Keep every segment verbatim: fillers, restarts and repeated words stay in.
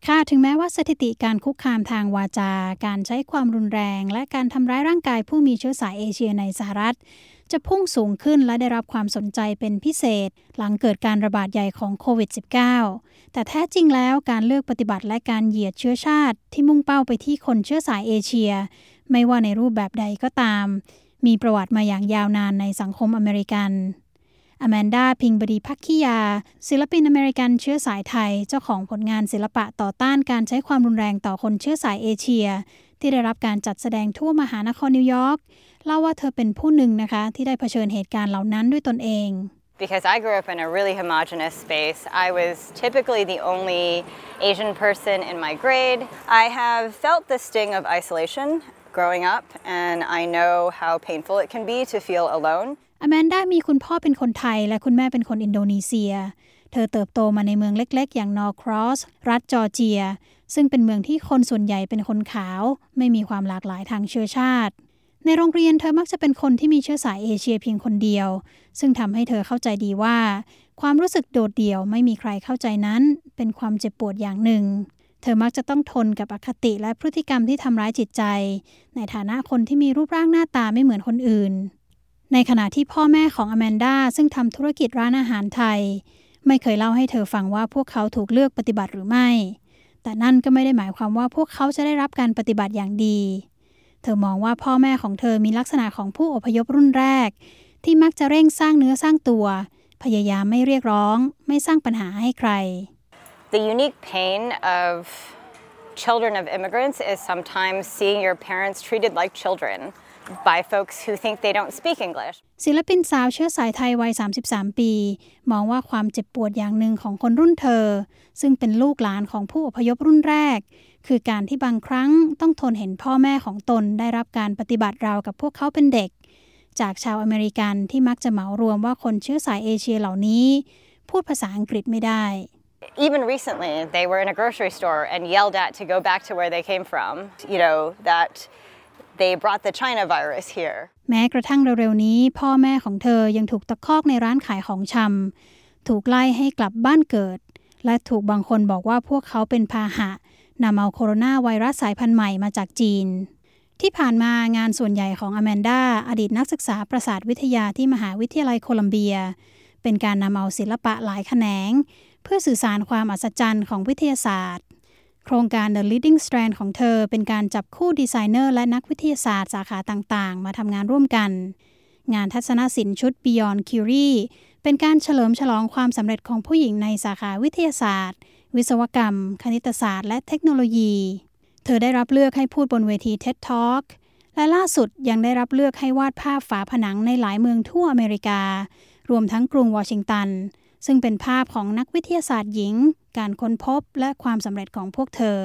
ค่ะถึงแม้ว่าสถิติการคุกคามทางวาจาการใช้ความรุนแรงและการทำร้ายร่างกายผู้มีเชื้อสายเอเชียในสหรัฐจะพุ่งสูงขึ้นและได้รับความสนใจเป็นพิเศษหลังเกิดการระบาดใหญ่ของโควิด สิบเก้า แต่แท้จริงแล้วการเลือกปฏิบัติและการเหยียดเชื้อชาติที่มุ่งเป้าไปที่คนเชื้อสายเอเชียไม่ว่าในรูปแบบใดก็ตามมีประวัติมาอย่างยาวนานในสังคมอเมริกันอแมนดา พิงบดีภักคิยาศิลปินอเมริกันเชื้อสายไทยเจ้าของผลงานศิลปะต่อต้านการใช้ความรุนแรงต่อคนเชื้อสายเอเชียที่ได้รับการจัดแสดงทั่วมหานครนิวยอร์กเล่าว่าเธอเป็นผู้หนึ่งนะคะที่ได้เผชิญเหตุการณ์เหล่านั้นด้วยตนเอง Because I grew up in a really homogenous space, I was typically the only Asian person in my grade. I have felt the sting of isolation growing up, and I know how painful it can be to feel alone. อแมนดามีคุณพ่อเป็นคนไทยและคุณแม่เป็นคนอินโดนีเซียเธอเติบโตมาในเมืองเล็กๆอย่างนอร์ครอสรัฐจอร์เจียซึ่งเป็นเมืองที่คนส่วนใหญ่เป็นคนขาวไม่มีความหลากหลายทางเชื้อชาติในโรงเรียนเธอมักจะเป็นคนที่มีเชื้อสายเอเชียเพียงคนเดียวซึ่งทำให้เธอเข้าใจดีว่าความรู้สึกโดดเดี่ยวไม่มีใครเข้าใจนั้นเป็นความเจ็บปวดอย่างหนึ่งเธอมักจะต้องทนกับอคติและพฤติกรรมที่ทำร้ายจิตใจในฐานะคนที่มีรูปร่างหน้าตาไม่เหมือนคนอื่นในขณะที่พ่อแม่ของอแมนดาซึ่งทำธุรกิจร้านอาหารไทยไม่เคยเล่าให้เธอฟังว่าพวกเขาถูกเลือกปฏิบัติหรือไม่แต่นั่นก็ไม่ได้หมายความว่าพวกเขาจะได้รับการปฏิบัติอย่างดีเธอมองว่าพ่อแม่ของเธอมีลักษณะของผู้อพยพรุ่นแรกที่มักจะเร่งสร้างเนื้อสร้างตัวพยายามไม่เรียกร้องไม่สร้างปัญหาให้ใคร The unique pain of children of immigrants is sometimes seeing your parents treated like children by folks who think they don't speak English. ศิลปินสาวเชื้อสายไทยวัยสามสิบสามปีมองว่าความเจ็บปวดอย่างหนึ่งของคนรุ่นเธอซึ่งเป็นลูกหลานของผู้อพยพรุ่นแรกคือการที่บางครั้งต้องทนเห็นพ่อแม่ของตนได้รับการปฏิบัติราวกับพวกเขาเป็นเด็กจากชาวอเมริกันที่มักจะเหมารวมว่าคนเชื้อสายเอเชียเหล่านี้พูดภาษาอังกฤษไม่ได้ Even recently, they were in a grocery store and yelled at to go back to where they came from. You know, that they brought the China virus here. แม้กระทั่งเร็วๆนี้พ่อแม่ของเธอยังถูกตะคอกในร้านขายของชำถูกไล่ให้กลับบ้านเกิดและถูกบางคนบอกว่าพวกเขาเป็นพาหะนำเอาโคโรนาไวรัสสายพันธุ์ใหม่มาจากจีนที่ผ่านมางานส่วนใหญ่ของอแมนดาอดีตนักศึกษาประสาทวิทยาที่มหาวิทยาลัยโคลัมเบียเป็นการนำเอาศิลปะหลายแขนงเพื่อสื่อสารความอัศจรรย์ของวิทยาศาสตร์โครงการ The Leading Strand ของเธอเป็นการจับคู่ดีไซเนอร์และนักวิทยาศาสตร์สาขาต่างๆมาทำงานร่วมกันงานทัศนศิลป์ชุด Beyond Curie เป็นการเฉลิมฉลองความสำเร็จของผู้หญิงในสาขาวิทยาศาสตร์วิศวกรรมคณิตศาสตร์และเทคโนโลยีเธอได้รับเลือกให้พูดบนเวที ที อี ดี Talk และล่าสุดยังได้รับเลือกให้วาดภาพฝาผนังในหลายเมืองทั่วอเมริการวมทั้งกรุงวอชิงตันซึ่งเป็นภาพของนักวิทยาศาสตร์หญิงการค้นพบและความสำเร็จของพวกเธอ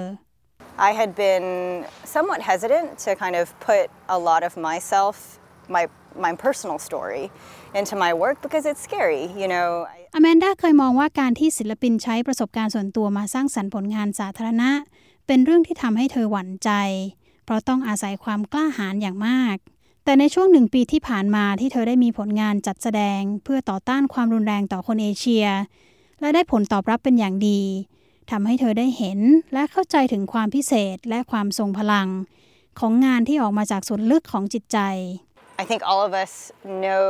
I had been somewhat hesitant to kind of put a lot of myself, my my personal story into my work because it's scary, you know. อแมนดาเคยมองว่าการที่ศิลปินใช้ประสบการณ์ส่วนตัวมาสร้างสรรค์ผลงานสาธารณะเป็นเรื่องที่ทำให้เธอหวั่นใจเพราะต้องอาศัยความกล้าหาญอย่างมากแต่ในช่วงหนึ่งปีที่ผ่านมาที่เธอได้มีผลงานจัดแสดงเพื่อต่อต้านความรุนแรงต่อคนเอเชียและได้ผลตอบรับเป็นอย่างดีทำให้เธอได้เห็นและเข้าใจถึงความพิเศษและความทรงพลังของงานที่ออกมาจากส่วนลึกของจิตใจ I think all of us know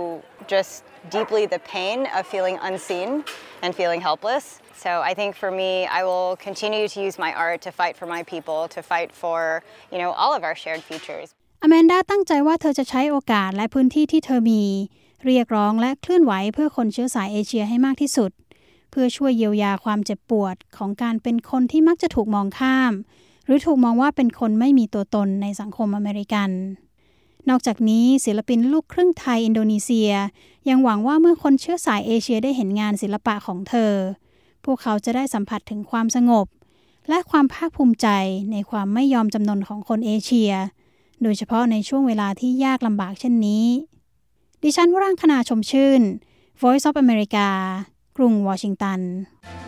just deeply the pain of feeling unseen and feeling helpless. So I think for me, I will continue to use my art to fight for my people, to fight for, you know, all of our shared futures. อแมนดาตั้งใจว่าเธอจะใช้โอกาสและพื้นที่ที่เธอมีเรียกร้องและเคลื่อนไหวเพื่อคนเชื้อสายเอเชียให้มากที่สุดเพื่อช่วยเยียวยาความเจ็บปวดของการเป็นคนที่มักจะถูกมองข้ามหรือถูกมองว่าเป็นคนไม่มีตัวตนในสังคมอเมริกันนอกจากนี้ศิลปินลูกครึ่งไทยอินโดนีเซียยังหวังว่าเมื่อคนเชื้อสายเอเชียได้เห็นงานศิลปะของเธอพวกเขาจะได้สัมผัสถึงความสงบและความภาคภูมิใจในความไม่ยอมจำนนของคนเอเชียโดยเฉพาะในช่วงเวลาที่ยากลำบากเช่นนี้ดิฉันวรังคณาชมชื่น Voice of America กรุงวอชิงตัน